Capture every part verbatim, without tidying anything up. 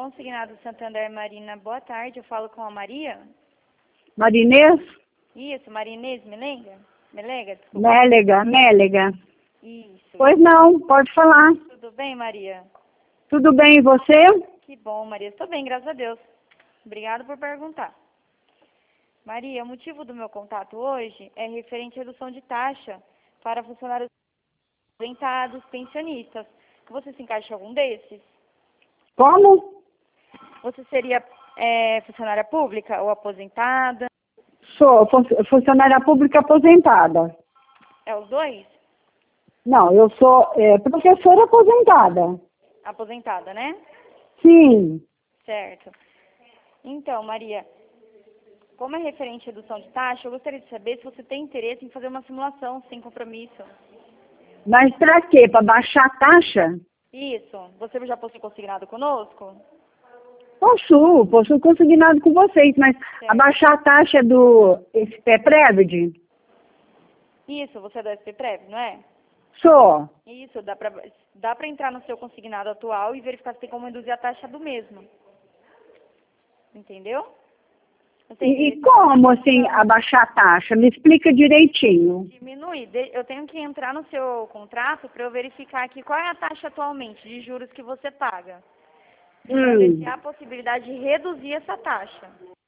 Consignado Santander Marina, boa tarde. Eu falo com a Maria? Marinês? Isso, Marinês Melenga? Melega, desculpa. Mélega, Mélega. Isso. Pois não, pode falar. Tudo bem, Maria? Tudo bem, e você? Que bom, Maria. Estou bem, graças a Deus. Obrigado por perguntar. Maria, o motivo do meu contato hoje é referente à redução de taxa para funcionários aposentados, pensionistas. Você se encaixa em algum desses? Como? Você seria é, funcionária pública ou aposentada? Sou fun- funcionária pública aposentada. É os dois? Não, eu sou é, professora aposentada. Aposentada, né? Sim. Certo. Então, Maria, como é referente à redução de taxa, eu gostaria de saber se você tem interesse em fazer uma simulação sem compromisso. Mas para quê? Para baixar a taxa? Isso. Você já possui consignado conosco? Possuo, possuo consignado com vocês, mas Certo. abaixar a taxa do S P Previd? Isso, você é da S P Prev, não é? Sou. Isso, dá pra, dá pra entrar no seu consignado atual e verificar se tem como reduzir a taxa do mesmo. Entendeu? Não tem E, e interesse como, em assim, simulação? abaixar a taxa? Me explica direitinho. Diminuir. De- Eu tenho que entrar no seu contrato para eu verificar aqui qual é a taxa atualmente de juros que você paga. E para ver se Hum, há a possibilidade de reduzir essa taxa.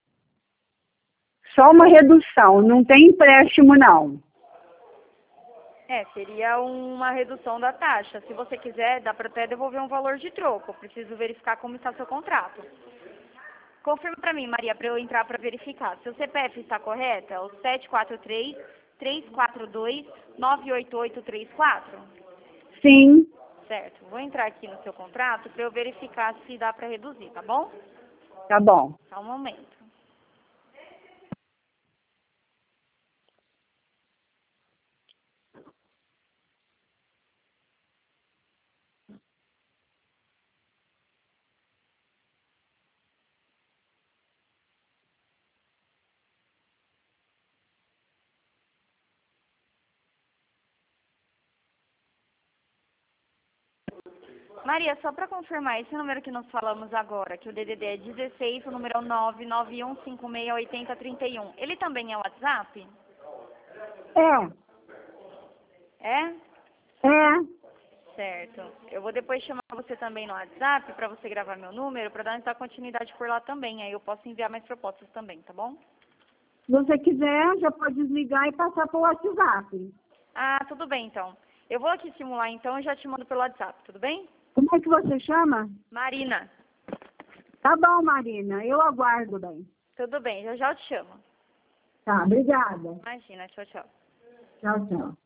só uma redução, não tem empréstimo, não. É, seria uma redução da taxa. Se você quiser, dá para até devolver um valor de troco. Eu preciso verificar como está seu contrato. Confirma para mim, Maria, para eu entrar para verificar. Seu C P F está correta? O sete quatro três, três quatro dois, nove oito oito três quatro? Sim, Certo. Vou entrar aqui no seu contrato para eu verificar se dá para reduzir, tá bom? tá bom. Só um momento. Maria, só para confirmar, esse número que nós falamos agora, que o D D D é dezesseis, o número é o nove nove um cinco seis oito zero três um, ele também é WhatsApp? É, É? é, Certo. Eu vou depois chamar você também no WhatsApp para você gravar meu número, para dar dar continuidade por lá também. Aí eu posso enviar mais propostas também, tá bom? se você quiser, já pode desligar e passar para o WhatsApp. Ah, tudo bem então. Eu vou aqui simular então e já te mando pelo WhatsApp, tudo bem? Como é que você chama? Marina, Tá bom, Marina, eu aguardo bem. tudo bem, já já eu te chamo. Tá, obrigada. Imagina, tchau, tchau. Tchau, tchau.